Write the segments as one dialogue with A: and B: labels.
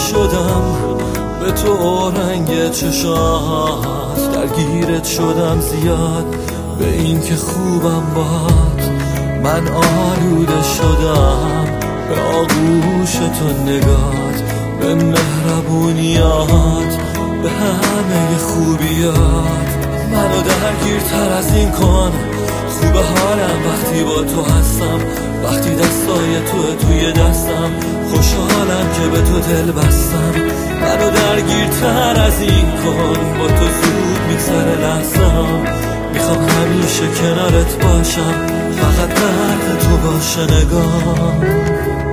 A: شدم به تو رنگ چشات، درگیرت شدم زیاد به این که خوبم باد. من آلوده شدم به آغوش تو نگات، به مهربونیات، به همه خوبیات. منو درگیرتر از این کن، خوب حالم وقتی با تو هستم، وقتی دستای توی دستم، خوشحالم که به تو دل بستم. منو درگیرتر از این کن، با تو زود میگذره لحظم، میخوام همیشه کنارت باشم، فقط درد تو باشه نگام.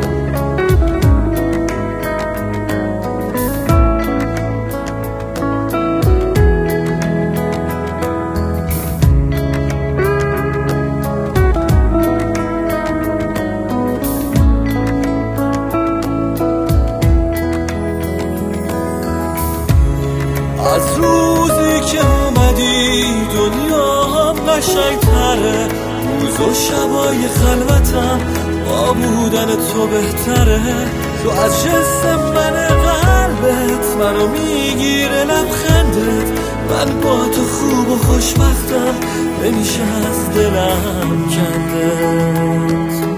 A: از روزی که اومدی دنیا قشنگتره، روز و شبای خلوتم با بودن تو بهتره. تو از جسم من قلبت منو میگیره لبخندت، من با تو خوب و خوشبختم، نمیشه از دلم کندت.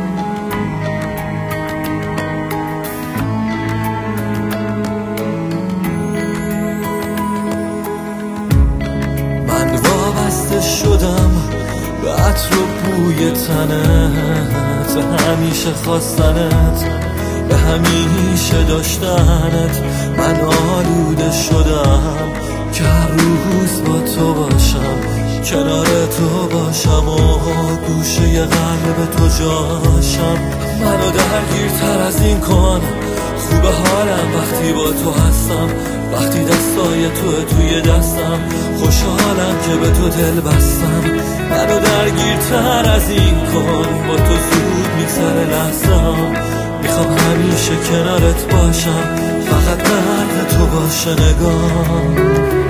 A: شدم به عطر و بوی تنت، همیشه خواستنت، به همیشه داشتنت. من آلوده شدم که هر روز با تو باشم، کنار تو باشم و گوشه قلب تو جاشم. منو درگیرتر از این کن، خوب حالم وقتی با تو هستم، وقتی دستای توی دستم، خوشحالم که به تو دل بستم. منو درگیرتر از این کن، با تو زود میگذره لحظم، میخوام همیشه کنارت باشم، فقط درد تو باشه نگام.